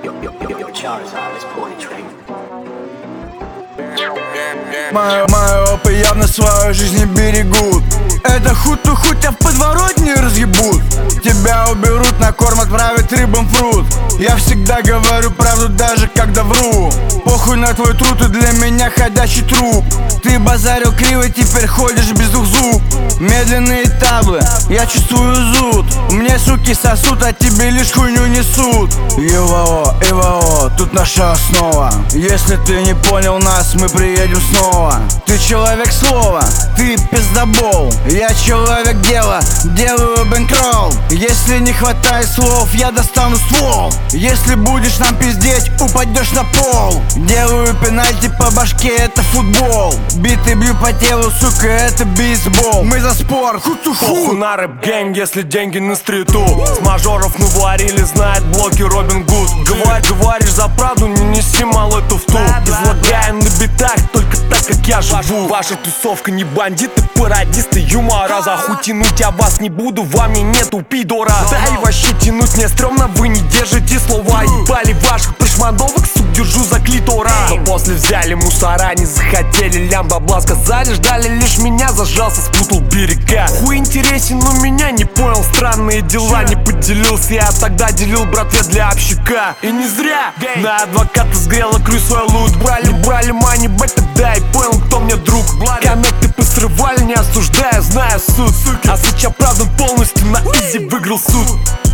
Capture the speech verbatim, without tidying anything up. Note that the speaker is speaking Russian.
Мою, мою опы явно свою жизнь не берегут. Это хуту-ху тебя в подворотне разъебут. Тебя уберут, на корм отправят рыбам фрут. Я всегда говорю правду, даже когда вру. Похуй на твой труд, ты для меня ходячий труп. Ты базарил криво, теперь ходишь без двух зуб. Медленные таблы, я чувствую зуд. Мне суки сосут, а тебе лишь хуйню несут. ИВО, ИВО, тут наша основа. Если ты не понял нас, мы приедем снова. Ты человек слова, ты пиздобол. Я человек дела, делаю бэнкролл. Если не хватает слов, я достану ствол. Если будешь нам пиздеть, упадешь на пол. Делаю пенальти по башке, это футбол. Биты бью по телу, сука, это бейсбол. Мы за спорт, похуй на рэп-гэнг, если деньги на стриту. С мажоров наварили, знает блоки Робин Гуд. Говоришь, говоришь за правду, не неси малой туфту. Излагаем на битах, только так, как я живу. Ваша тусовка не бандиты, пародисты юмора. За хуй тянуть я вас не буду, во мне нету пидора. Да и вообще тянуть мне стрёмно, вы не держите слова. Ебали ваших пришмандовок, сук, держу за клитора. Но после взяли мусора, не захотели лям бабла. Сказали, ждали лишь меня, зажался, спутал берега. Хуй интересен, но меня не понял, странные дела. Не поделился, я тогда делил братве для общака. И не зря на адвоката сгрела крю свой лут. Брали, брали мани, бать тогда и понял, кто мне друг. Коннекты посрывали, не осуждая, зная суд. А сейчас правда полностью на изи выиграл суд.